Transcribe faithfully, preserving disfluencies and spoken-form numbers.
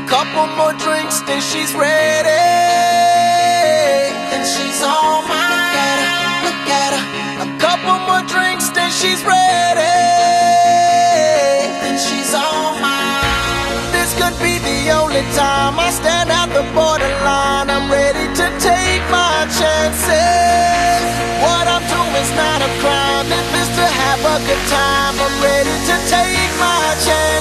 couple more drinks, then she's ready. Then she's all mine. Look at her. A couple more drinks, then she's ready. Then she's all mine. This could be the only time I stand at the borderline. I'm ready to take my chances. What I'm doing's not a crime. If it's to have a good time, I'm ready to take my chance.